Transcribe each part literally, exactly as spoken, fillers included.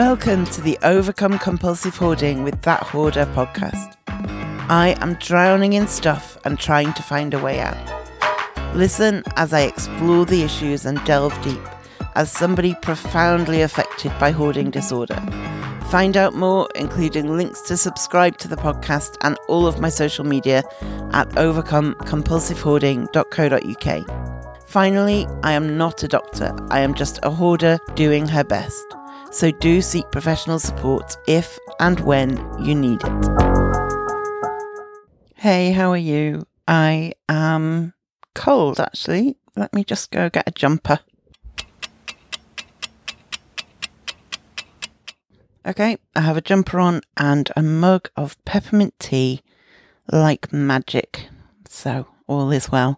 Welcome to the Overcome Compulsive Hoarding with That Hoarder podcast. I am drowning in stuff and trying to find a way out. Listen as I explore the issues and delve deep as somebody profoundly affected by hoarding disorder. Find out more, including links to subscribe to the podcast and all of my social media at overcome compulsive hoarding dot co dot uk. Finally, I am not a doctor. I am just a hoarder doing her best. So do seek professional support if and when you need it. Hey, how are you? I am cold, actually. Let me just go get a jumper. Okay, I have a jumper on and a mug of peppermint tea like magic. So all is well.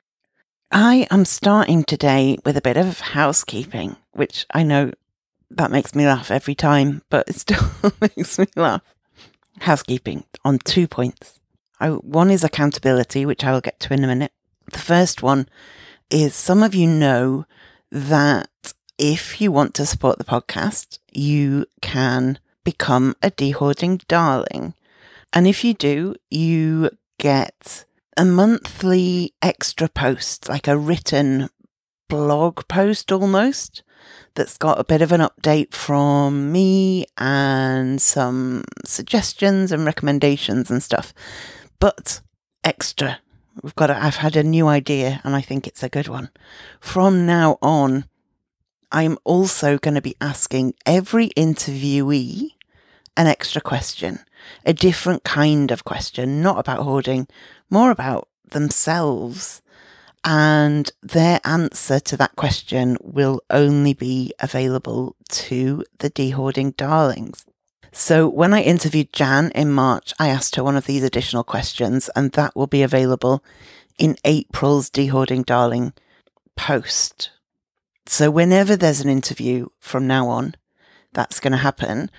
I am starting today with a bit of housekeeping, which I know that makes me laugh every time, but it still makes me laugh. Housekeeping on two points. I, one is accountability, which I will get to in a minute. The first one is some of you know that if you want to support the podcast, you can become a dehoarding darling. And if you do, you get a monthly extra post, like a written blog post almost, that's got a bit of an update from me and some suggestions and recommendations and stuff. But extra, we've got. A, I've had a new idea, and I think it's a good one. From now on, I'm also going to be asking every interviewee an extra question, a different kind of question, not about hoarding, more about themselves. And their answer to that question will only be available to the Dehoarding Darlings. So when I interviewed Jan in March, I asked her one of these additional questions, and that will be available in April's Dehoarding Darling post. So whenever there's an interview from now on, that's going to happen.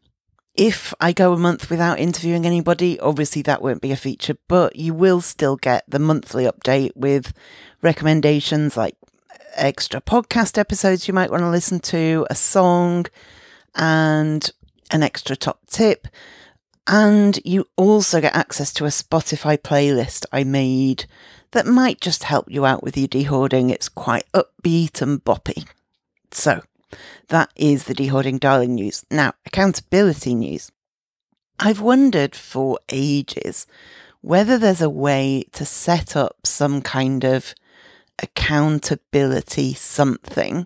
If I go a month without interviewing anybody, obviously that won't be a feature, but you will still get the monthly update with recommendations like extra podcast episodes you might want to listen to, a song, and an extra top tip. And you also get access to a Spotify playlist I made that might just help you out with your dehoarding. It's quite upbeat and boppy. So that is the Dehoarding Darling news. Now, accountability news. I've wondered for ages whether there's a way to set up some kind of accountability something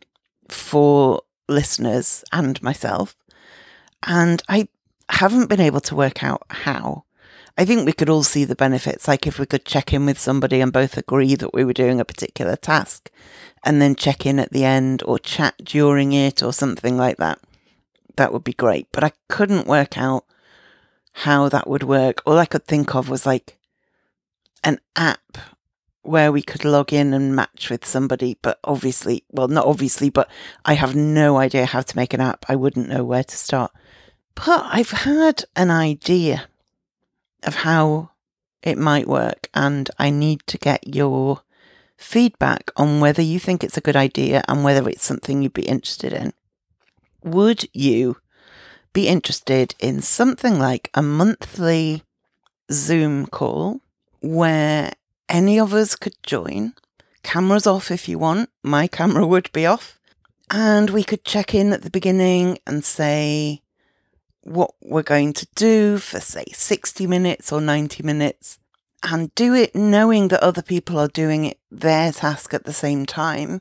for listeners and myself. And I haven't been able to work out how. I think we could all see the benefits, like if we could check in with somebody and both agree that we were doing a particular task and then check in at the end or chat during it or something like that. That would be great. But I couldn't work out how that would work. All I could think of was like an app where we could log in and match with somebody. But obviously, well, not obviously, but I have no idea how to make an app. I wouldn't know where to start. But I've had an idea of how it might work, and I need to get your feedback on whether you think it's a good idea and whether it's something you'd be interested in. Would you be interested in something like a monthly Zoom call where any of us could join, cameras off if you want, my camera would be off, and we could check in at the beginning and say what we're going to do for, say, sixty minutes or ninety minutes, and do it knowing that other people are doing it, their task at the same time,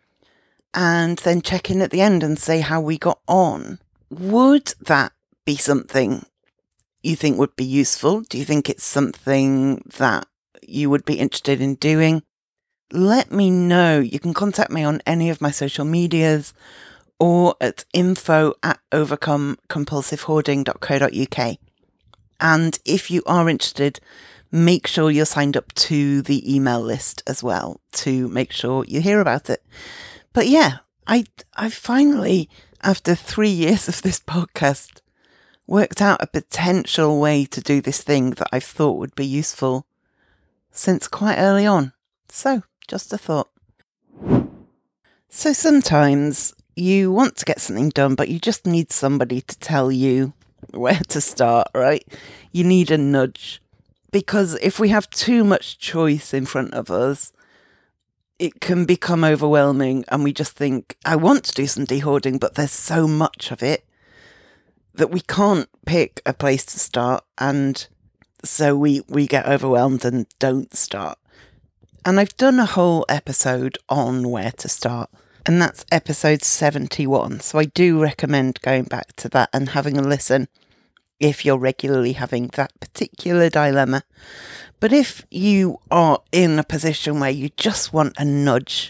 and then check in at the end and say how we got on. Would that be something you think would be useful? Do you think it's something that you would be interested in doing? Let me know. You can contact me on any of my social medias or at info at overcome compulsive hoarding dot co dot uk. And if you are interested, make sure you're signed up to the email list as well to make sure you hear about it. But yeah, I I finally, after three years of this podcast, worked out a potential way to do this thing that I thought would be useful since quite early on. So, just a thought. So sometimes you want to get something done, but you just need somebody to tell you where to start, right? You need a nudge. Because if we have too much choice in front of us, it can become overwhelming and we just think, I want to do some dehoarding, but there's so much of it that we can't pick a place to start. And so we, we get overwhelmed and don't start. And I've done a whole episode on where to start. And that's episode seventy-one. So I do recommend going back to that and having a listen if you're regularly having that particular dilemma. But if you are in a position where you just want a nudge,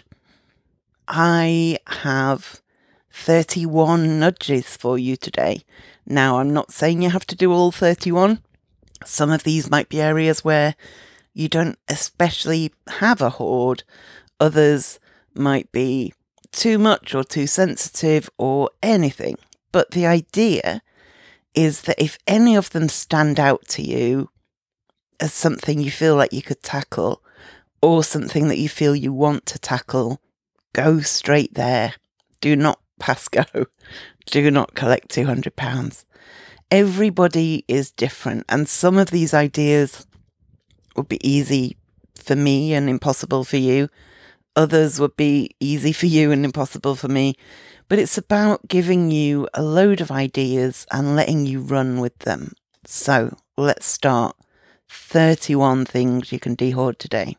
I have thirty-one nudges for you today. Now, I'm not saying you have to do all thirty-one. Some of these might be areas where you don't especially have a hoard. Others might be too much or too sensitive or anything. But the idea is that if any of them stand out to you as something you feel like you could tackle or something that you feel you want to tackle, go straight there. Do not pass go. Do not collect two hundred pounds. Everybody is different, and some of these ideas would be easy for me and impossible for you. Others would be easy for you and impossible for me. But it's about giving you a load of ideas and letting you run with them. So let's start. thirty-one things you can dehoard today.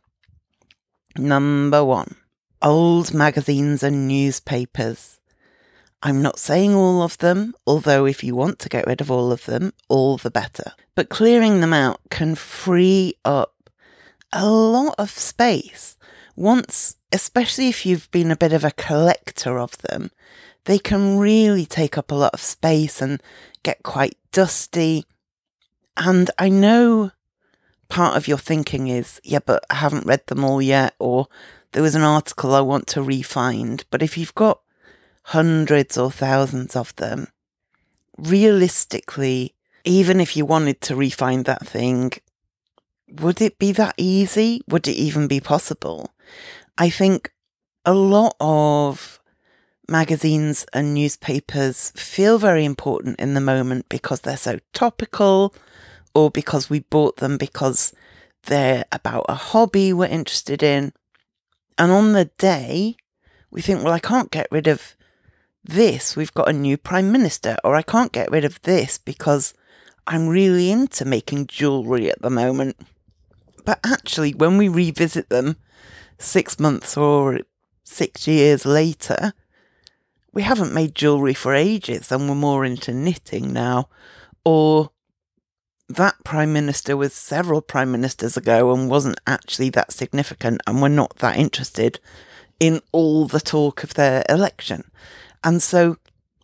Number one, old magazines and newspapers. I'm not saying all of them, although if you want to get rid of all of them, all the better. But clearing them out can free up a lot of space. Once, especially if you've been a bit of a collector of them, they can really take up a lot of space and get quite dusty. And I know part of your thinking is, yeah, but I haven't read them all yet, or there was an article I want to re-find. But if you've got hundreds or thousands of them, realistically, even if you wanted to re-find that thing, would it be that easy? Would it even be possible? I think a lot of magazines and newspapers feel very important in the moment because they're so topical, or because we bought them because they're about a hobby we're interested in. And on the day, we think, well, I can't get rid of this. We've got a new prime minister. Or I can't get rid of this because I'm really into making jewellery at the moment. But actually, when we revisit them six months or six years later, we haven't made jewellery for ages and we're more into knitting now. Or that prime minister was several prime ministers ago and wasn't actually that significant, and we're not that interested in all the talk of their election. And so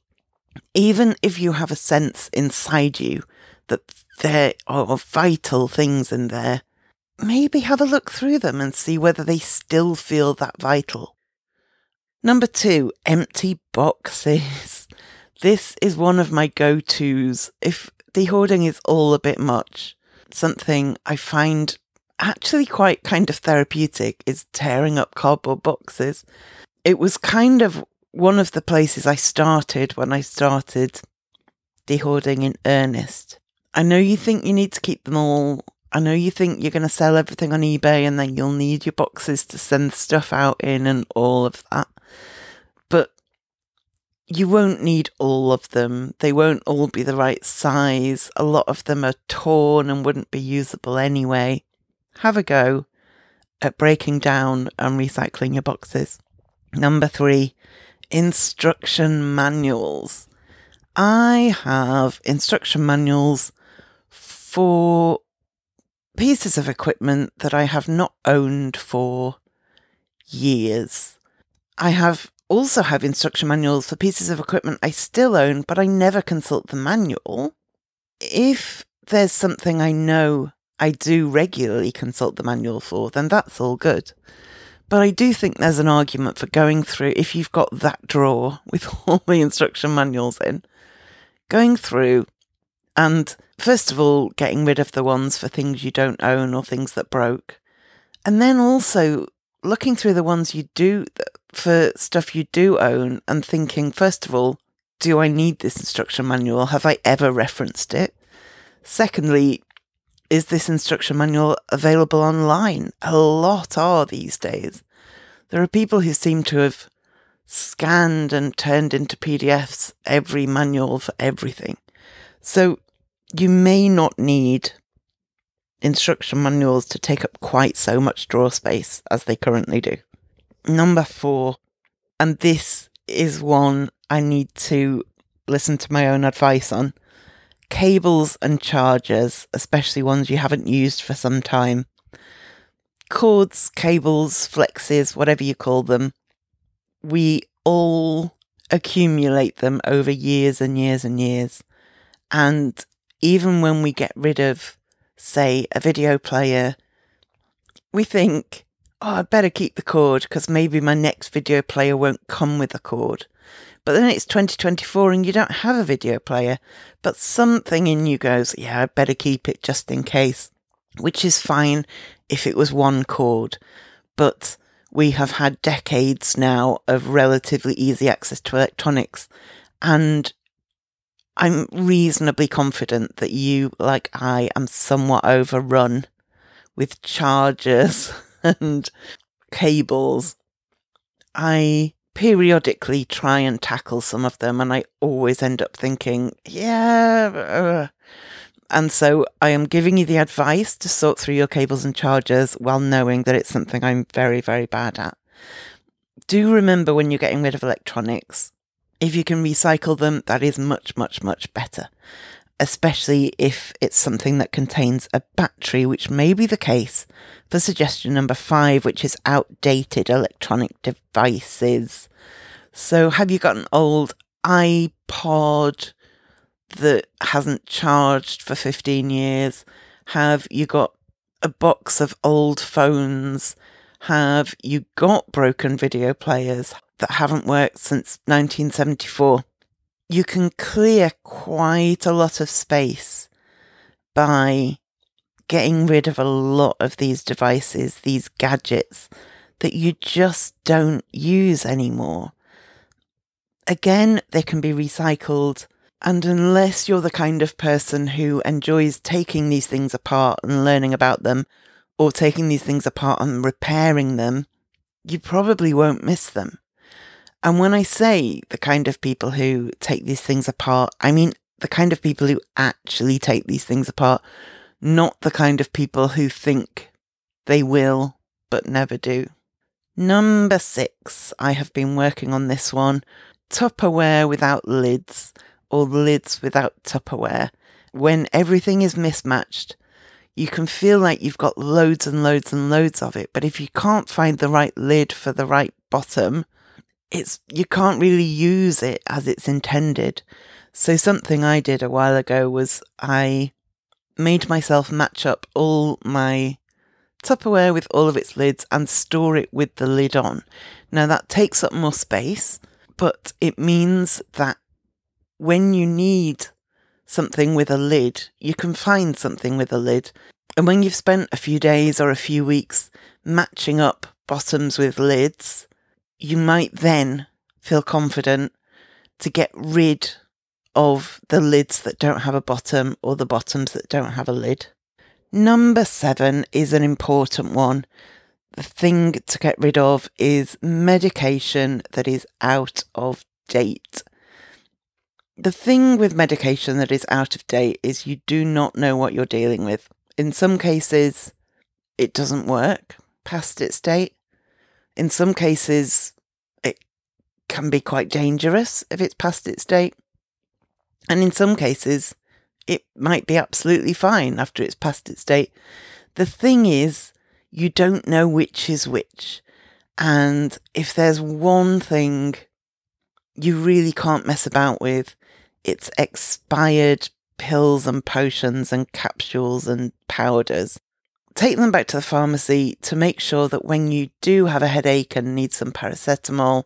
even if you have a sense inside you that there are vital things in there, maybe have a look through them and see whether they still feel that vital. Number two, empty boxes. This is one of my go-tos. If dehoarding is all a bit much, something I find actually quite kind of therapeutic is tearing up cardboard boxes. It was kind of one of the places I started when I started dehoarding in earnest. I know you think you need to keep them all. I know you think you're going to sell everything on eBay and then you'll need your boxes to send stuff out in and all of that. But you won't need all of them. They won't all be the right size. A lot of them are torn and wouldn't be usable anyway. Have a go at breaking down and recycling your boxes. Number three, instruction manuals. I have instruction manuals for pieces of equipment that I have not owned for years. I have also have instruction manuals for pieces of equipment I still own, but I never consult the manual. If there's something I know I do regularly consult the manual for, then that's all good. But I do think there's an argument for going through, if you've got that drawer with all the instruction manuals in, going through and first of all getting rid of the ones for things you don't own or things that broke, and then also looking through the ones you do for stuff you do own and thinking, first of all, do I need this instruction manual? Have I ever referenced it? Secondly, is this instruction manual available online? A lot are these days. There are people who seem to have scanned and turned into P D Fs every manual for everything. So you may not need instruction manuals to take up quite so much drawer space as they currently do. Number four, and this is one I need to listen to my own advice on. Cables and chargers, especially ones you haven't used for some time. Cords, cables, flexes, whatever you call them. We all accumulate them over years and years and years. And even when we get rid of, say, a video player, we think, oh, I better keep the cord because maybe my next video player won't come with a cord. But then it's twenty twenty-four and you don't have a video player, but something in you goes, yeah, I better keep it just in case, which is fine if it was one cord. But we have had decades now of relatively easy access to electronics, and I'm reasonably confident that you, like I, am somewhat overrun with chargers and cables. I periodically try and tackle some of them, and I always end up thinking, yeah. Uh. And so I am giving you the advice to sort through your cables and chargers while knowing that it's something I'm very, very bad at. Do remember when you're getting rid of electronics, if you can recycle them, that is much, much, much better. Especially if it's something that contains a battery, which may be the case for suggestion number five, which is outdated electronic devices. So have you got an old iPod that hasn't charged for fifteen years? Have you got a box of old phones? Have you got broken video players that haven't worked since nineteen seventy-four? You can clear quite a lot of space by getting rid of a lot of these devices, these gadgets that you just don't use anymore. Again, they can be recycled, and unless you're the kind of person who enjoys taking these things apart and learning about them, or taking these things apart and repairing them, you probably won't miss them. And when I say the kind of people who take these things apart, I mean the kind of people who actually take these things apart, not the kind of people who think they will but never do. Number six, I have been working on this one. Tupperware without lids, or lids without Tupperware. When everything is mismatched, you can feel like you've got loads and loads and loads of it, but if you can't find the right lid for the right bottom, it's you can't really use it as it's intended. So something I did a while ago was I made myself match up all my Tupperware with all of its lids and store it with the lid on. Now that takes up more space, but it means that when you need something with a lid, you can find something with a lid. And when you've spent a few days or a few weeks matching up bottoms with lids, you might then feel confident to get rid of the lids that don't have a bottom or the bottoms that don't have a lid. Number seven is an important one. The thing to get rid of is medication that is out of date. The thing with medication that is out of date is you do not know what you're dealing with. In some cases, it doesn't work past its date. In some cases, it can be quite dangerous if it's past its date. And in some cases, it might be absolutely fine after it's past its date. The thing is, you don't know which is which. And if there's one thing you really can't mess about with, it's expired pills and potions and capsules and powders. Take them back to the pharmacy to make sure that when you do have a headache and need some paracetamol,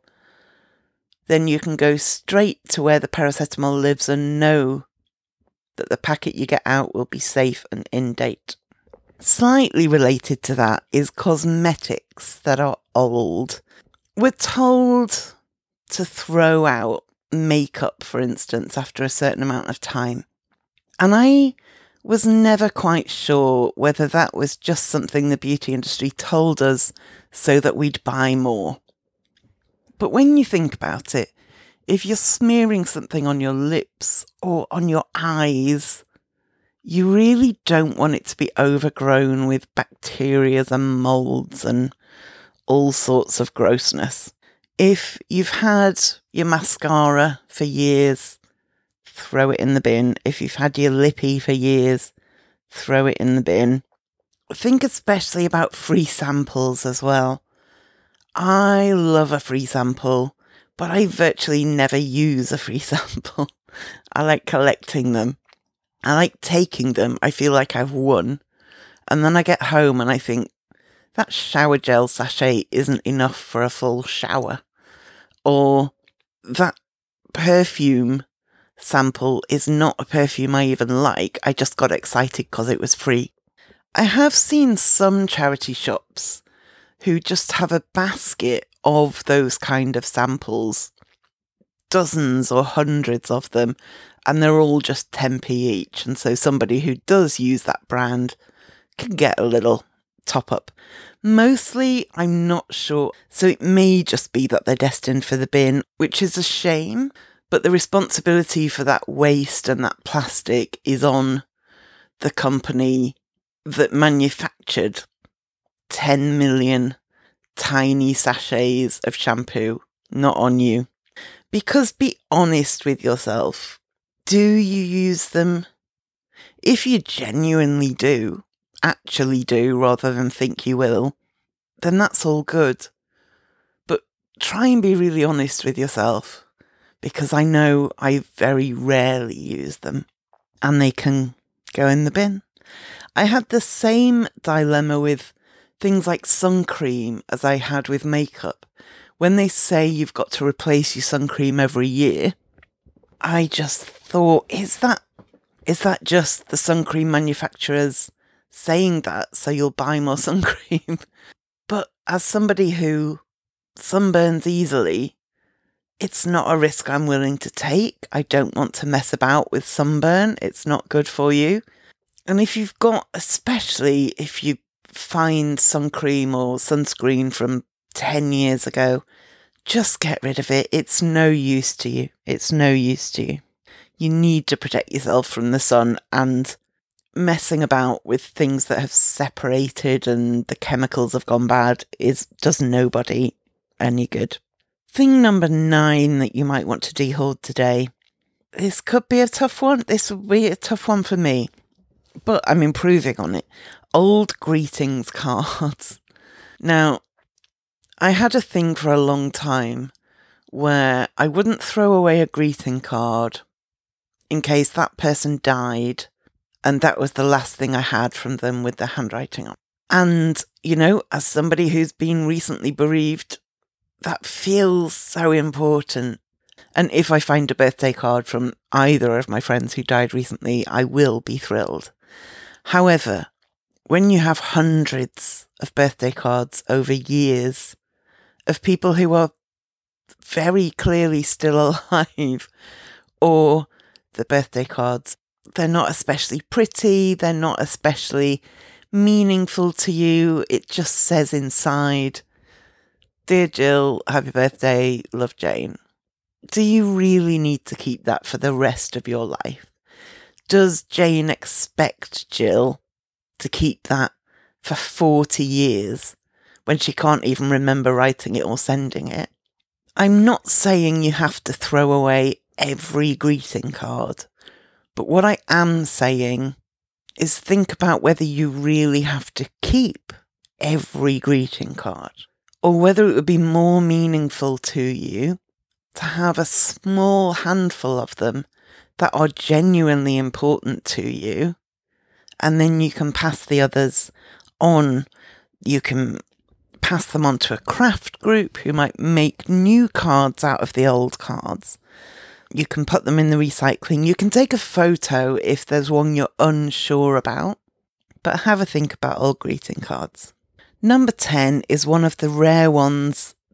then you can go straight to where the paracetamol lives and know that the packet you get out will be safe and in date. Slightly related to that is cosmetics that are old. we're told to throw out makeup, for instance, after a certain amount of time. And I was never quite sure whether that was just something the beauty industry told us so that we'd buy more. But when you think about it, if you're smearing something on your lips or on your eyes, you really don't want it to be overgrown with bacteria and molds and all sorts of grossness. If you've had your mascara for years, throw it in the bin. If you've had your lippy for years, throw it in the bin. Think especially about free samples as well. I love a free sample, but I virtually never use a free sample. I like collecting them. I like taking them. I feel like I've won. And then I get home and I think, that shower gel sachet isn't enough for a full shower. Or that perfume sample is not a perfume I even like. I just got excited because it was free. I have seen some charity shops who just have a basket of those kind of samples, dozens or hundreds of them, and they're all just ten p each. And so somebody who does use that brand can get a little top up. Mostly, I'm not sure. So it may just be that they're destined for the bin, which is a shame. But the responsibility for that waste and that plastic is on the company that manufactured ten million tiny sachets of shampoo, not on you. Because be honest with yourself. Do you use them? If you genuinely do, actually do, rather than think you will, then that's all good. But try and be really honest with yourself, because I know I very rarely use them, and they can go in the bin. I had the same dilemma with things like sun cream as I had with makeup. When they say you've got to replace your sun cream every year, I just thought, is that is that just the sun cream manufacturers saying that so you'll buy more sun cream? But as somebody who sunburns easily, it's not a risk I'm willing to take. I don't want to mess about with sunburn. It's not good for you. And if you've got, especially if you find sun cream or sunscreen from ten years ago, just get rid of it. It's no use to you. It's no use to you. You need to protect yourself from the sun, and messing about with things that have separated and the chemicals have gone bad is does nobody any good. Thing number nine that you might want to dehoard today. This could be a tough one. This would be a tough one for me, but I'm improving on it. Old greetings cards. Now, I had a thing for a long time where I wouldn't throw away a greeting card in case that person died and that was the last thing I had from them with the handwriting on. And, you know, as somebody who's been recently bereaved, that feels so important. And if I find a birthday card from either of my friends who died recently, I will be thrilled. However, when you have hundreds of birthday cards over years of people who are very clearly still alive, or the birthday cards, they're not especially pretty, they're not especially meaningful to you, it just says inside, "Dear Jill, happy birthday, love Jane." Do you really need to keep that for the rest of your life? Does Jane expect Jill to keep that for forty years when she can't even remember writing it or sending it? I'm not saying you have to throw away every greeting card, but what I am saying is think about whether you really have to keep every greeting card, or whether it would be more meaningful to you to have a small handful of them that are genuinely important to you, and then you can pass the others on. You can pass them on to a craft group who might make new cards out of the old cards. You can put them in the recycling. You can take a photo if there's one you're unsure about, but have a think about old greeting cards. Number ten is one of the rare ones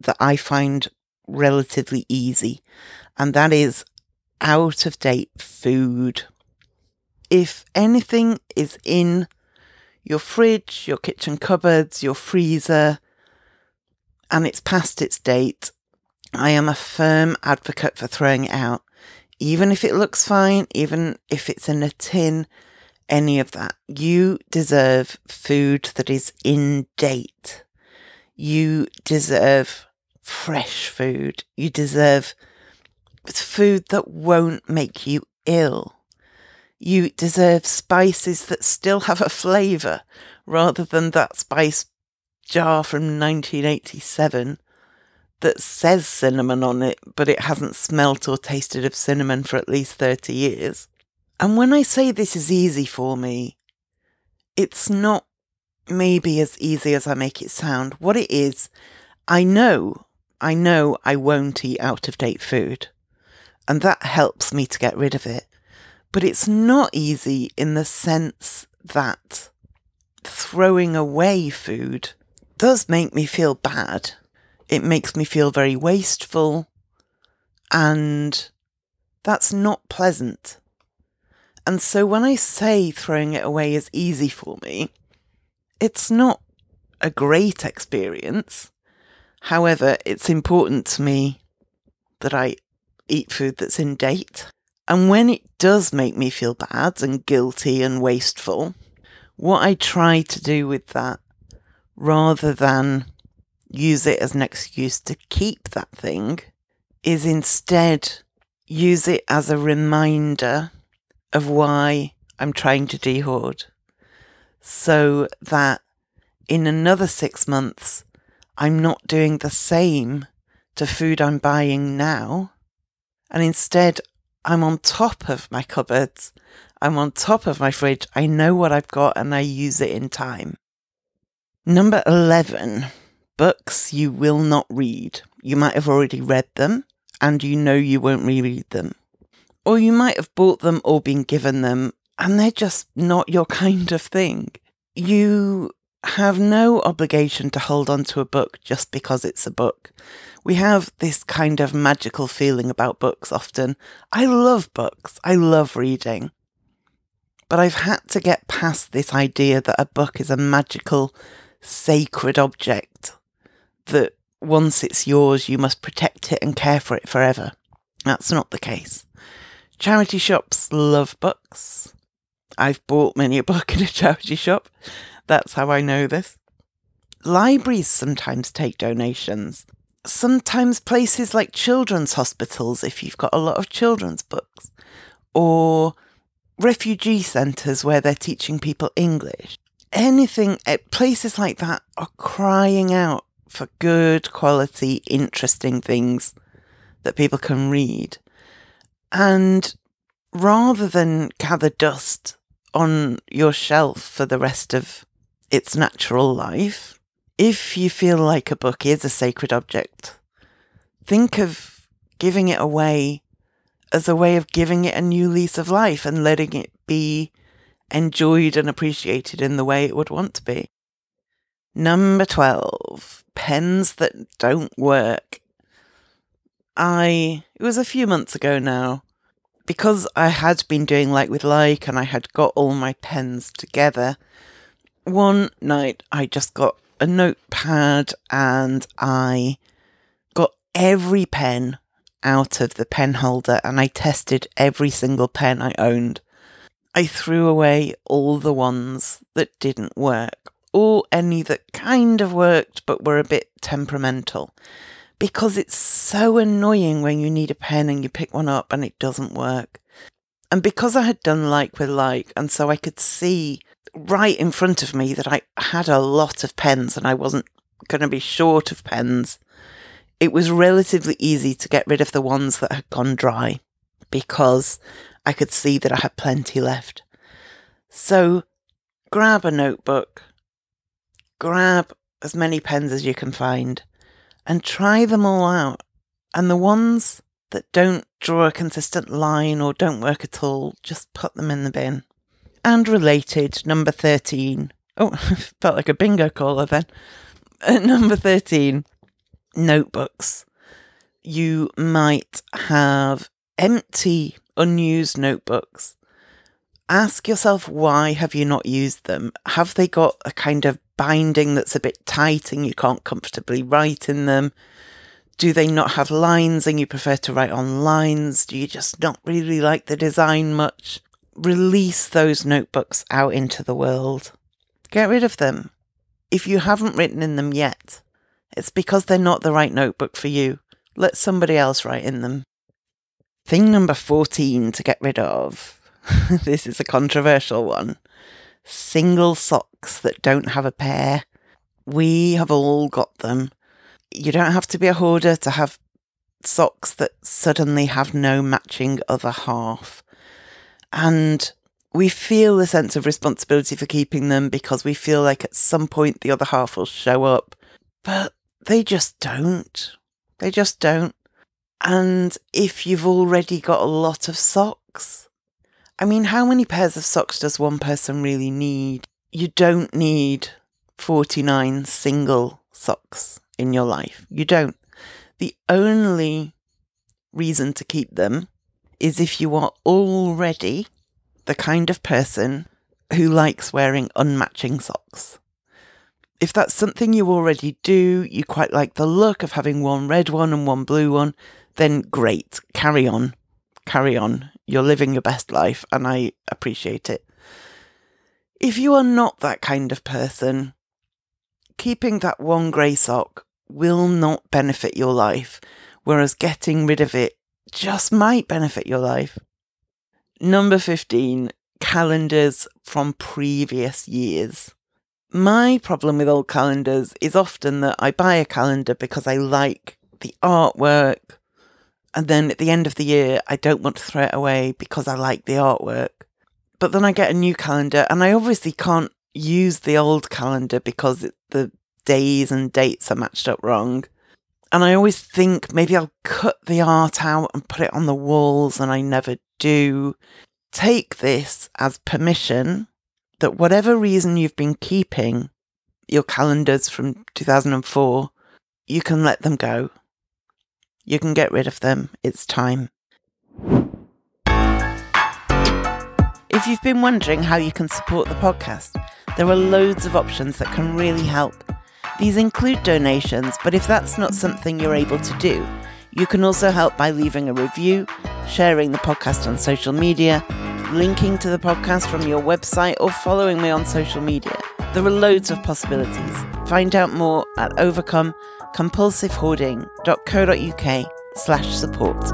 that I find relatively easy, and that is out-of-date food. If anything is in your fridge, your kitchen cupboards, your freezer, and it's past its date, I am a firm advocate for throwing it out. Even if it looks fine, even if it's in a tin, any of that. You deserve food that is in date. You deserve fresh food. You deserve food that won't make you ill. You deserve spices that still have a flavour, rather than that spice jar from nineteen eighty-seven that says cinnamon on it, but it hasn't smelt or tasted of cinnamon for at least thirty years. And when I say this is easy for me, it's not maybe as easy as I make it sound. What it is, I know, I know I won't eat out-of-date food, and that helps me to get rid of it. But it's not easy in the sense that throwing away food does make me feel bad. It makes me feel very wasteful, and that's not pleasant. And so when I say throwing it away is easy for me, it's not a great experience. However, it's important to me that I eat food that's in date. And when it does make me feel bad and guilty and wasteful, what I try to do with that, rather than use it as an excuse to keep that thing, is instead use it as a reminder of why I'm trying to dehoard, so that in another six months, I'm not doing the same to food I'm buying now, and instead I'm on top of my cupboards, I'm on top of my fridge, I know what I've got and I use it in time. Number eleven, books you will not read. You might have already read them and you know you won't reread them. Or you might have bought them or been given them and they're just not your kind of thing. You have no obligation to hold on to a book just because it's a book. We have this kind of magical feeling about books often. I love books. I love reading. But I've had to get past this idea that a book is a magical, sacred object, that once it's yours, you must protect it and care for it forever. That's not the case. Charity shops love books. I've bought many a book in a charity shop. That's how I know this. Libraries sometimes take donations. Sometimes places like children's hospitals, if you've got a lot of children's books, or refugee centres where they're teaching people English. Anything, places like that are crying out for good quality, interesting things that people can read. And rather than gather dust on your shelf for the rest of its natural life, if you feel like a book is a sacred object, think of giving it away as a way of giving it a new lease of life and letting it be enjoyed and appreciated in the way it would want to be. Number twelve, pens that don't work. I, it was a few months ago now, because I had been doing Like with Like and I had got all my pens together, one night I just got a notepad and I got every pen out of the pen holder and I tested every single pen I owned. I threw away all the ones that didn't work, or any that kind of worked but were a bit temperamental, because it's so annoying when you need a pen and you pick one up and it doesn't work. And because I had done Like with Like, and so I could see right in front of me that I had a lot of pens and I wasn't going to be short of pens, it was relatively easy to get rid of the ones that had gone dry, because I could see that I had plenty left. So grab a notebook, grab as many pens as you can find, and try them all out. And the ones that don't draw a consistent line or don't work at all, just put them in the bin. And related, number thirteen. Oh, felt like a bingo caller then. Uh, number thirteen. notebooks. You might have empty, unused notebooks. Ask yourself, why have you not used them? Have they got a kind of binding that's a bit tight and you can't comfortably write in them? Do they not have lines and you prefer to write on lines? Do you just not really like the design much? Release those notebooks out into the world. Get rid of them. If you haven't written in them yet, it's because they're not the right notebook for you. Let somebody else write in them. Thing number fourteen to get rid of. This is a controversial one. Single socks that don't have a pair. We have all got them. You don't have to be a hoarder to have socks that suddenly have no matching other half. And we feel a sense of responsibility for keeping them because we feel like at some point the other half will show up. But they just don't. They just don't. And if you've already got a lot of socks, I mean, how many pairs of socks does one person really need? You don't need forty-nine single socks in your life. You don't. The only reason to keep them is if you are already the kind of person who likes wearing unmatching socks. If that's something you already do, you quite like the look of having one red one and one blue one, then great, carry on, carry on. You're living your best life and I appreciate it. If you are not that kind of person, keeping that one grey sock will not benefit your life, whereas getting rid of it just might benefit your life. Number fifteen, calendars from previous years. My problem with old calendars is often that I buy a calendar because I like the artwork, and then at the end of the year, I don't want to throw it away because I like the artwork. But then I get a new calendar, and I obviously can't use the old calendar because it, the days and dates are matched up wrong. And I always think maybe I'll cut the art out and put it on the walls, and I never do. Take this as permission that whatever reason you've been keeping your calendars from two thousand four, you can let them go. You can get rid of them. It's time. If you've been wondering how you can support the podcast, there are loads of options that can really help. These include donations, but if that's not something you're able to do, you can also help by leaving a review, sharing the podcast on social media, linking to the podcast from your website, or following me on social media. There are loads of possibilities. Find out more at overcome compulsive hoarding dot co dot uk slash support.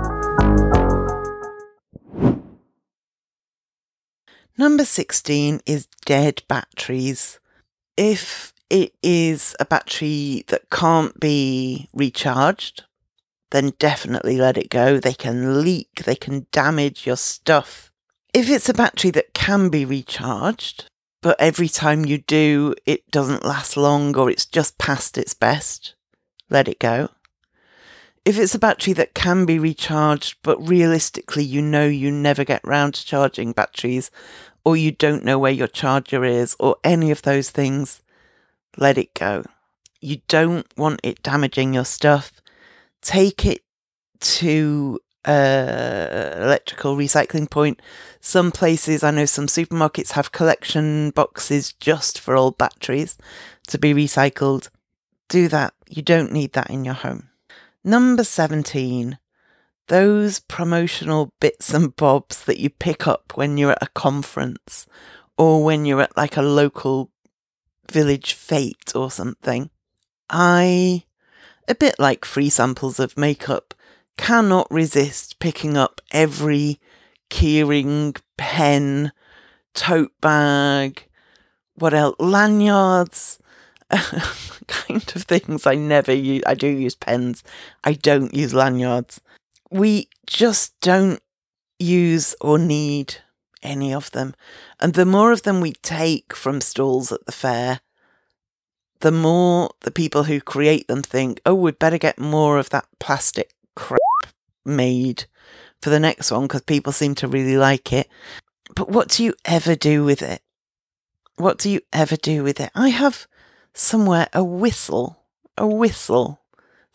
Number sixteen is dead batteries. If it is a battery that can't be recharged, then definitely let it go. They can leak, they can damage your stuff. If it's a battery that can be recharged, but every time you do, it doesn't last long or it's just past its best, let it go. If it's a battery that can be recharged, but realistically you know you never get round to charging batteries, or you don't know where your charger is, or any of those things, let it go. You don't want it damaging your stuff. Take it to uh, electrical recycling point. Some places, I know some supermarkets have collection boxes just for old batteries to be recycled. Do that. You don't need that in your home. Number seventeen, those promotional bits and bobs that you pick up when you're at a conference or when you're at like a local village fete or something. I, a bit like free samples of makeup, cannot resist picking up every keyring, pen, tote bag, what else, lanyards, kind of things I never use. I do use pens. I don't use lanyards. We just don't use or need any of them. And the more of them we take from stalls at the fair, the more the people who create them think, oh, we'd better get more of that plastic crap made for the next one because people seem to really like it. But what do you ever do with it? What do you ever do with it? I have somewhere a whistle, a whistle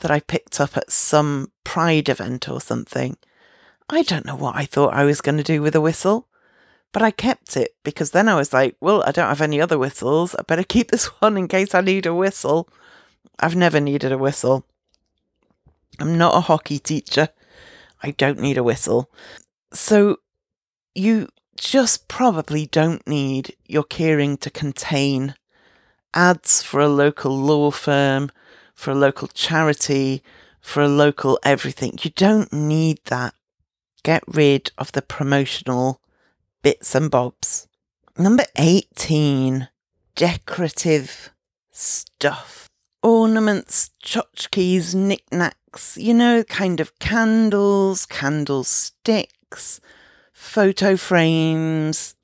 that I picked up at some Pride event or something. I don't know what I thought I was going to do with a whistle, but I kept it because then I was like, well, I don't have any other whistles. I better keep this one in case I need a whistle. I've never needed a whistle. I'm not a hockey teacher. I don't need a whistle. So you just probably don't need your keyring to contain ads for a local law firm, for a local charity, for a local everything. You don't need that. Get rid of the promotional bits and bobs. Number eighteen, decorative stuff. Ornaments, tchotchkes, knickknacks, you know, kind of candles, candlesticks, photo frames,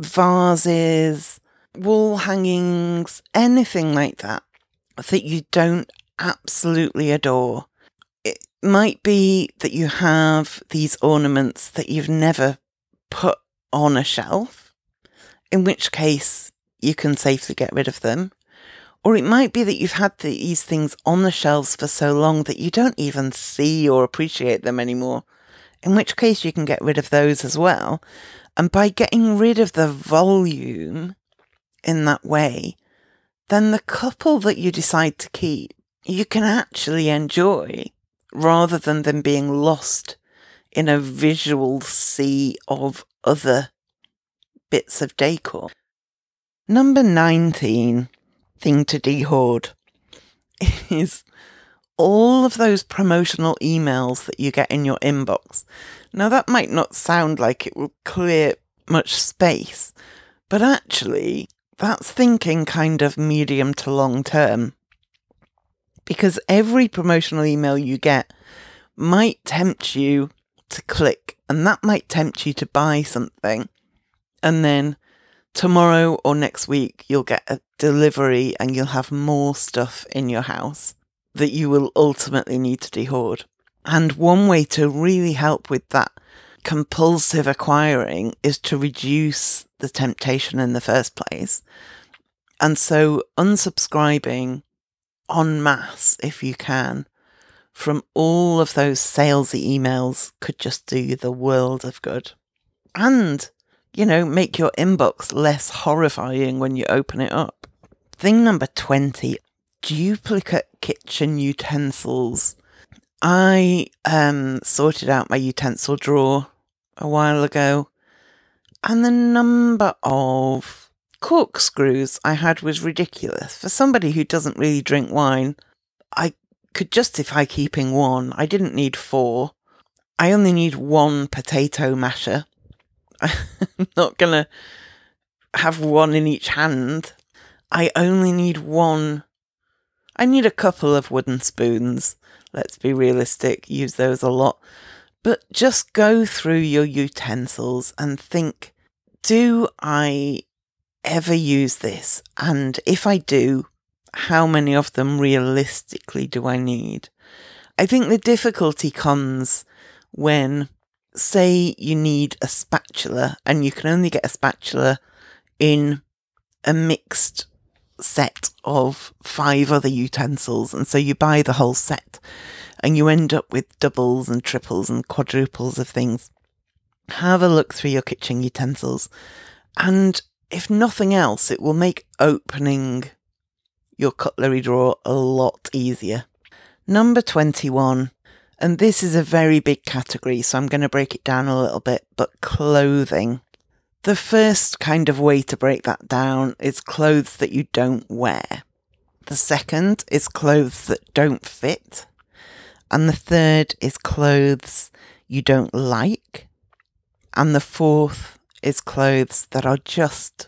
vases, wall hangings, anything like that that you don't absolutely adore. It might be that you have these ornaments that you've never put on a shelf, in which case you can safely get rid of them. Or it might be that you've had these things on the shelves for so long that you don't even see or appreciate them anymore, in which case you can get rid of those as well. And by getting rid of the volume in that way, then the couple that you decide to keep, you can actually enjoy, rather than them being lost in a visual sea of other bits of decor. Number nineteen thing to dehoard is all of those promotional emails that you get in your inbox. Now, that might not sound like it will clear much space, but actually, that's thinking kind of medium to long term. Because every promotional email you get might tempt you to click, and that might tempt you to buy something. And then tomorrow or next week, you'll get a delivery and you'll have more stuff in your house that you will ultimately need to dehoard. And one way to really help with that compulsive acquiring is to reduce the temptation in the first place. And so unsubscribing en masse, if you can, from all of those salesy emails could just do you the world of good. And, you know, make your inbox less horrifying when you open it up. Thing number twenty, duplicate kitchen utensils. I um, sorted out my utensil drawer a while ago, and the number of corkscrews I had was ridiculous. For somebody who doesn't really drink wine, I could justify keeping one. I didn't need four. I only need one potato masher. I'm not going to have one in each hand. I only need one. I need a couple of wooden spoons. Let's be realistic, use those a lot. But just go through your utensils and think, do I ever use this? And if I do, how many of them realistically do I need? I think the difficulty comes when, say, you need a spatula and you can only get a spatula in a mixed set of five other utensils, and so you buy the whole set and you end up with doubles and triples and quadruples of things. Have a look through your kitchen utensils, and if nothing else, it will make opening your cutlery drawer a lot easier. Number twenty-one, and this is a very big category, so I'm going to break it down a little bit, but clothing. The first kind of way to break that down is clothes that you don't wear. The second is clothes that don't fit. And the third is clothes you don't like. And the fourth is clothes that are just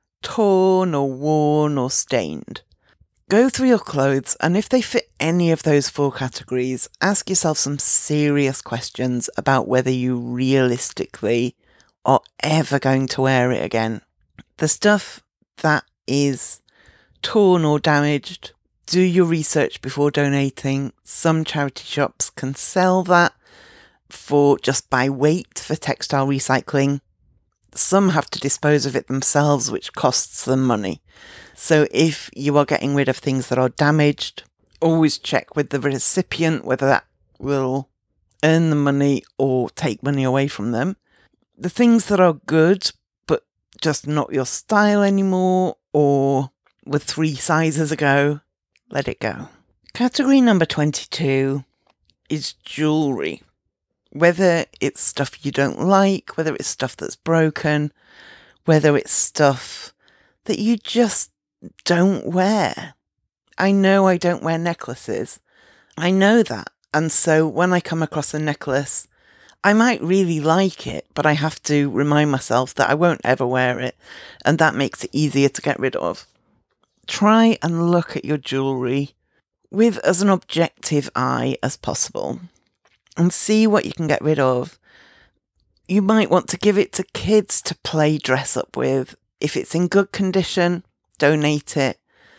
torn or worn or stained. Go through your clothes, and if they fit any of those four categories, ask yourself some serious questions about whether you realistically are ever going to wear it again. The stuff that is torn or damaged, do your research before donating. Some charity shops can sell that for just by weight for textile recycling. Some have to dispose of it themselves, which costs them money. So if you are getting rid of things that are damaged, always check with the recipient whether that will earn the money or take money away from them. The things that are good, but just not your style anymore, or were three sizes ago, let it go. Category number twenty-two is jewellery. Whether it's stuff you don't like, whether it's stuff that's broken, whether it's stuff that you just don't wear. I know I don't wear necklaces. I know that. And so when I come across a necklace, I might really like it, but I have to remind myself that I won't ever wear it. And that makes it easier to get rid of. Try and look at your jewellery with as an objective eye as possible and see what you can get rid of. You might want to give it to kids to play dress up with. If it's in good condition, donate it.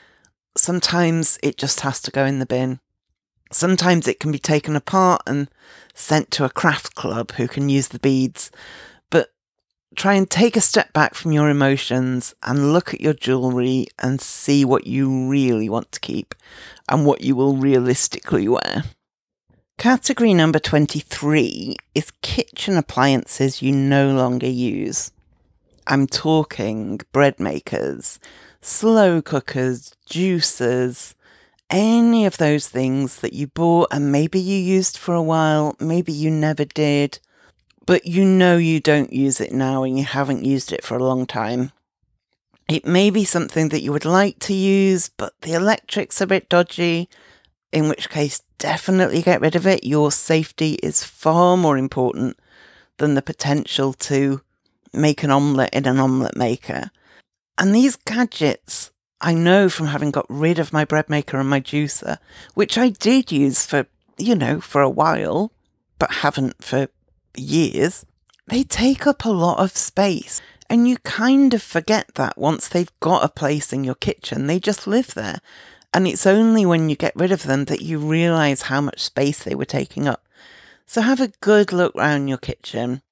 Sometimes it just has to go in the bin. Sometimes it can be taken apart and sent to a craft club who can use the beads. But try and take a step back from your emotions and look at your jewellery and see what you really want to keep and what you will realistically wear. Category number twenty-three is kitchen appliances you no longer use. I'm talking bread makers, slow cookers, juicers, any of those things that you bought and maybe you used for a while, maybe you never did, but you know you don't use it now and you haven't used it for a long time. It may be something that you would like to use, but the electric's a bit dodgy, in which case definitely get rid of it. Your safety is far more important than the potential to make an omelette in an omelette maker. And these gadgets, I know from having got rid of my bread maker and my juicer, which I did use for, you know, for a while, but haven't for years, they take up a lot of space. And you kind of forget that once they've got a place in your kitchen, they just live there. And it's only when you get rid of them that you realise how much space they were taking up. So have a good look around your kitchen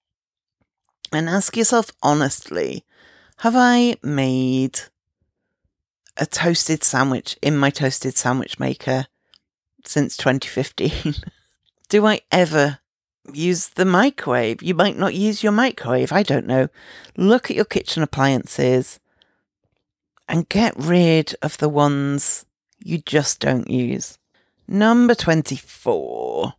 and ask yourself honestly, have I made a toasted sandwich in my toasted sandwich maker since twenty fifteen? Do I ever use the microwave? You might not use your microwave, I don't know. Look at your kitchen appliances and get rid of the ones you just don't use. Number twenty-four,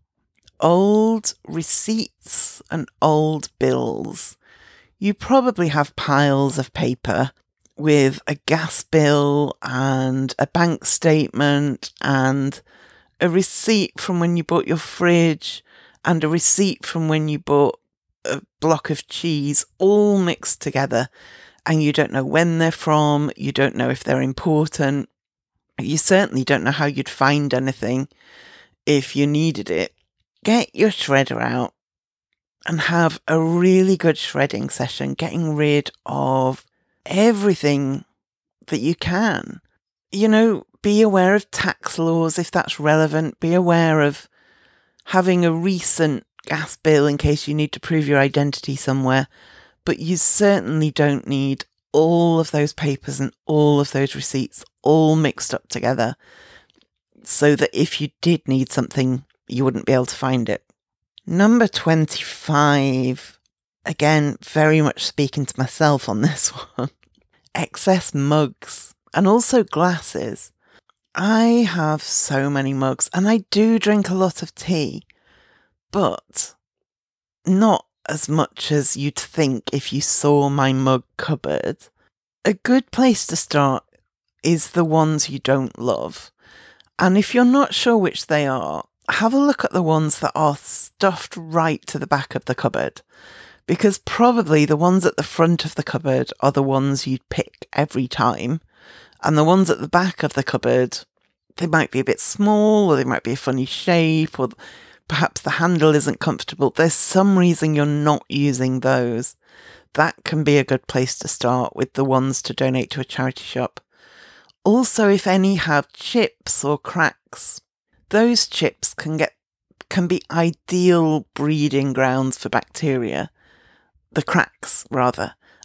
old receipts and old bills. You probably have piles of paper with a gas bill and a bank statement and a receipt from when you bought your fridge and a receipt from when you bought a block of cheese, all mixed together, and you don't know when they're from, you don't know if they're important. You certainly don't know how you'd find anything if you needed it. Get your shredder out and have a really good shredding session, getting rid of everything that you can. You know, be aware of tax laws if that's relevant. Be aware of having a recent gas bill in case you need to prove your identity somewhere. But you certainly don't need all of those papers and all of those receipts all mixed up together so that if you did need something, you wouldn't be able to find it. Number twenty-five, again, very much speaking to myself on this one, excess mugs and also glasses. I have so many mugs and I do drink a lot of tea, but not as much as you'd think if you saw my mug cupboard. A good place to start is the ones you don't love. And if you're not sure which they are, have a look at the ones that are stuffed right to the back of the cupboard. Because probably the ones at the front of the cupboard are the ones you'd pick every time. And the ones at the back of the cupboard, they might be a bit small, or they might be a funny shape, or perhaps the handle isn't comfortable. There's some reason you're not using those. That can be a good place to start with the ones to donate to a charity shop. Also, if any have chips or cracks, those chips can get can be ideal breeding grounds for bacteria. The cracks, rather.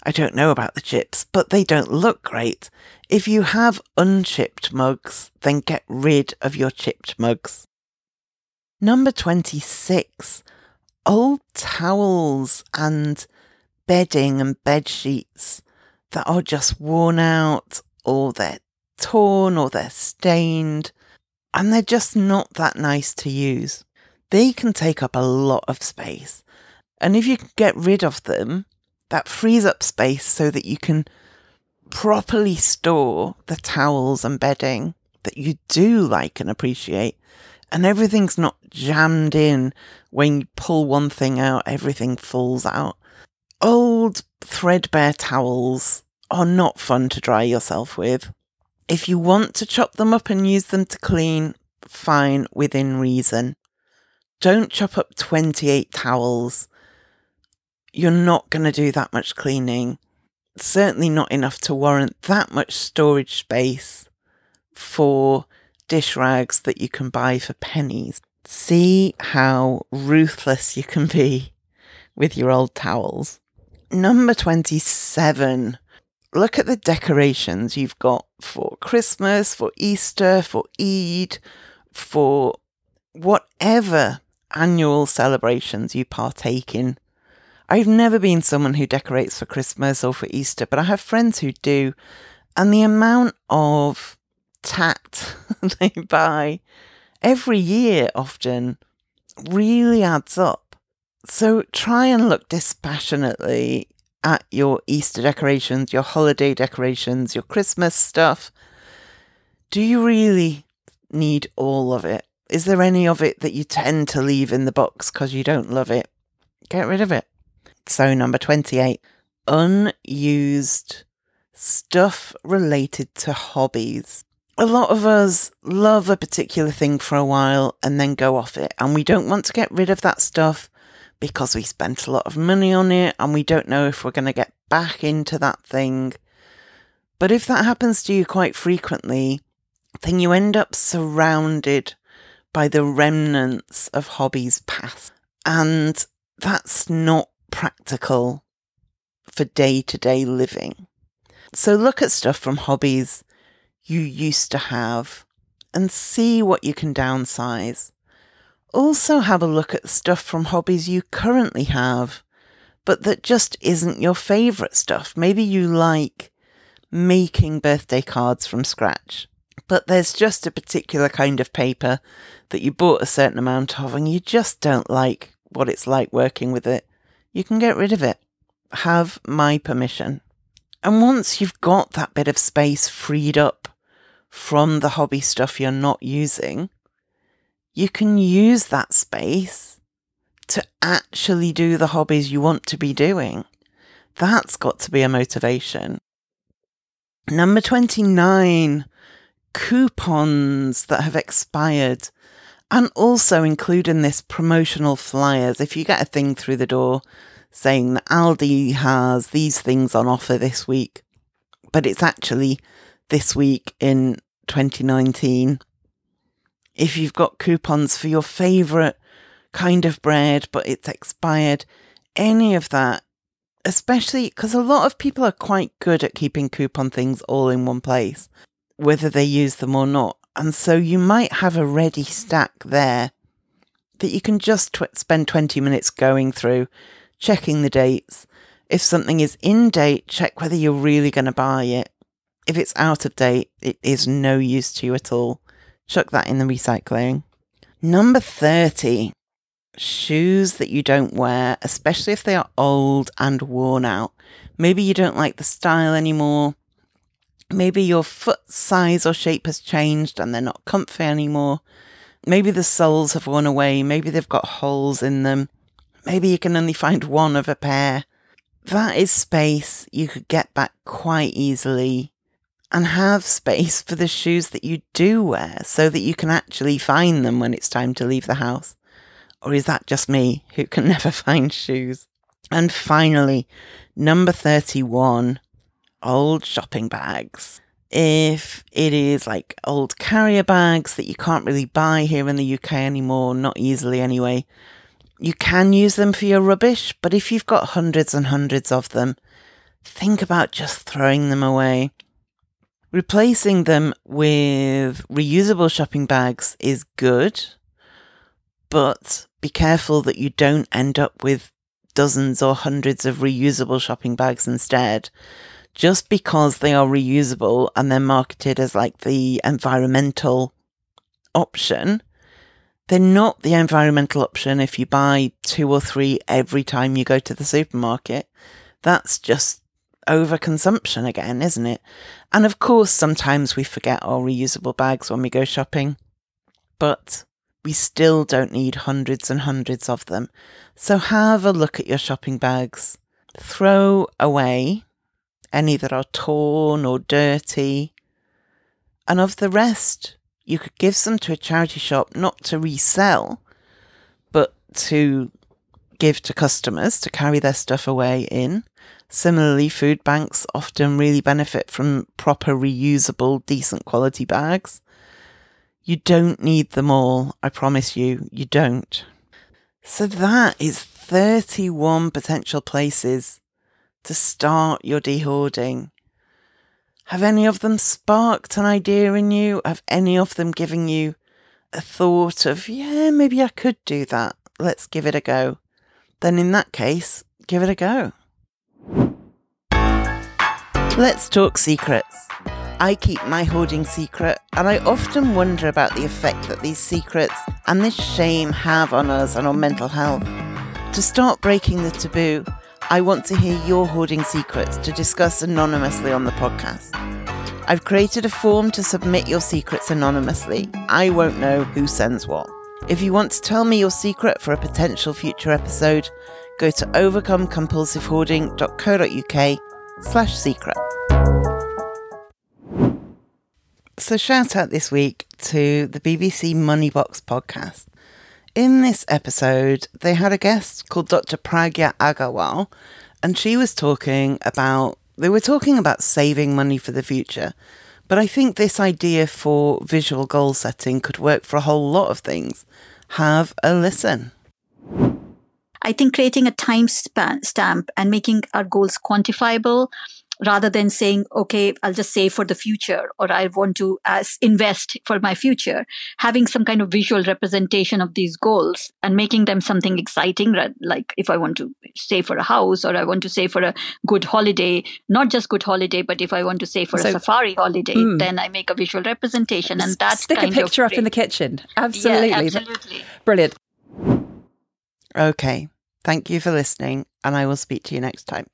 I don't know about the chips, but they don't look great. If you have unchipped mugs, then get rid of your chipped mugs. Number twenty-six, old towels and bedding and bed sheets that are just worn out, or they're torn, or they're stained, and they're just not that nice to use. They can take up a lot of space. And if you can get rid of them, that frees up space so that you can properly store the towels and bedding that you do like and appreciate. And everything's not jammed in. When you pull one thing out, everything falls out. Old threadbare towels are not fun to dry yourself with. If you want to chop them up and use them to clean, fine, within reason. Don't chop up twenty-eight towels. You're not going to do that much cleaning. Certainly not enough to warrant that much storage space for dish rags that you can buy for pennies. See how ruthless you can be with your old towels. Number twenty-seven. Look at the decorations you've got for Christmas, for Easter, for Eid, for whatever annual celebrations you partake in. I've never been someone who decorates for Christmas or for Easter, but I have friends who do. And the amount of tat they buy every year often really adds up. So try and look dispassionately at your Easter decorations, your holiday decorations, your Christmas stuff. Do you really need all of it? Is there any of it that you tend to leave in the box because you don't love it? Get rid of it. So number twenty-eight, unused stuff related to hobbies. A lot of us love a particular thing for a while and then go off it. And we don't want to get rid of that stuff because we spent a lot of money on it and we don't know if we're going to get back into that thing. But if that happens to you quite frequently, then you end up surrounded by the remnants of hobbies past. And that's not practical for day-to-day living. So look at stuff from hobbies you used to have and see what you can downsize. Also have a look at stuff from hobbies you currently have, but that just isn't your favourite stuff. Maybe you like making birthday cards from scratch, but there's just a particular kind of paper that you bought a certain amount of and you just don't like what it's like working with it. You can get rid of it. Have my permission. And once you've got that bit of space freed up from the hobby stuff you're not using, you can use that space to actually do the hobbies you want to be doing. That's got to be a motivation. Number twenty-nine, coupons that have expired. And also include in this promotional flyers. If you get a thing through the door saying that Aldi has these things on offer this week, but it's actually this week in twenty nineteen. If you've got coupons for your favourite kind of bread, but it's expired, any of that, especially because a lot of people are quite good at keeping coupon things all in one place, whether they use them or not. And so you might have a ready stack there that you can just tw- spend twenty minutes going through, checking the dates. If something is in date, check whether you're really going to buy it. If it's out of date, it is no use to you at all. Chuck that in the recycling. Number thirty, shoes that you don't wear, especially if they are old and worn out. Maybe you don't like the style anymore. Maybe your foot size or shape has changed and they're not comfy anymore. Maybe the soles have worn away. Maybe they've got holes in them. Maybe you can only find one of a pair. That is space you could get back quite easily and have space for the shoes that you do wear so that you can actually find them when it's time to leave the house. Or is that just me who can never find shoes? And finally, number thirty-one. Old shopping bags. If it is like old carrier bags that you can't really buy here in the U K anymore, not easily anyway, you can use them for your rubbish, but if you've got hundreds and hundreds of them, think about just throwing them away. Replacing them with reusable shopping bags is good, but be careful that you don't end up with dozens or hundreds of reusable shopping bags instead. Just because they are reusable and they're marketed as like the environmental option, they're not the environmental option if you buy two or three every time you go to the supermarket. That's just overconsumption again, isn't it? And of course, sometimes we forget our reusable bags when we go shopping, but we still don't need hundreds and hundreds of them. So have a look at your shopping bags. Throw away any that are torn or dirty. And of the rest, you could give some to a charity shop, not to resell, but to give to customers to carry their stuff away in. Similarly, food banks often really benefit from proper reusable, decent quality bags. You don't need them all, I promise you, you don't. So that is thirty-one potential places to start your dehoarding. Have any of them sparked an idea in you? Have any of them given you a thought of, yeah, maybe I could do that. Let's give it a go. Then in that case, give it a go. Let's talk secrets. I keep my hoarding secret, and I often wonder about the effect that these secrets and this shame have on us and on mental health. To start breaking the taboo, I want to hear your hoarding secrets to discuss anonymously on the podcast. I've created a form to submit your secrets anonymously. I won't know who sends what. If you want to tell me your secret for a potential future episode, go to overcomecompulsivehoarding.co.uk slash secret. So shout out this week to the B B C Moneybox podcast. In this episode, they had a guest called Doctor Pragya Agarwal, and she was talking about, they were talking about saving money for the future. But I think this idea for visual goal setting could work for a whole lot of things. Have a listen. I think creating a time span, stamp and making our goals quantifiable rather than saying, okay, I'll just save for the future, or I want to uh, invest for my future, having some kind of visual representation of these goals and making them something exciting, like if I want to save for a house or I want to save for a good holiday, not just good holiday, but if I want to save for so, a safari holiday, mm, then I make a visual representation. And that's Stick kind a picture of up in the kitchen. Absolutely. Yeah, absolutely. Brilliant. Okay. Thank you for listening, and I will speak to you next time.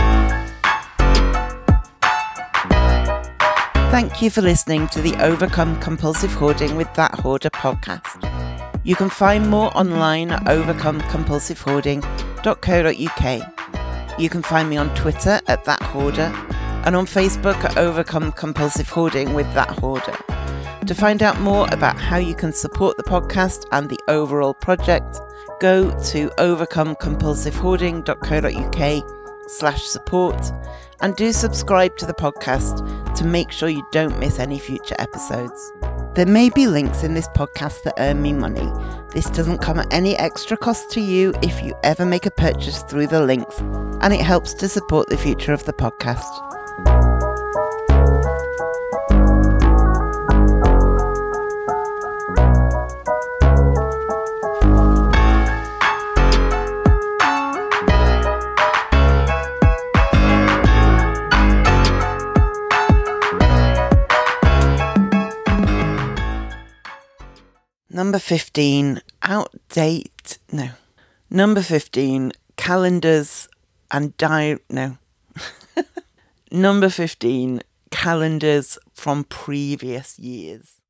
Thank you for listening to the Overcome Compulsive Hoarding with That Hoarder podcast. You can find more online at overcome compulsive hoarding dot co dot uk. You can find me on Twitter at That Hoarder and on Facebook at Overcome Compulsive Hoarding with That Hoarder. To find out more about how you can support the podcast and the overall project, go to overcome compulsive hoarding dot co dot uk slash support and do subscribe to the podcast to make sure you don't miss any future episodes. There may be links in this podcast that earn me money. This doesn't come at any extra cost to you if you ever make a purchase through the links, and it helps to support the future of the podcast. Number fifteen, outdate, no. Number fifteen, calendars and diary, no. Number fifteen, calendars from previous years.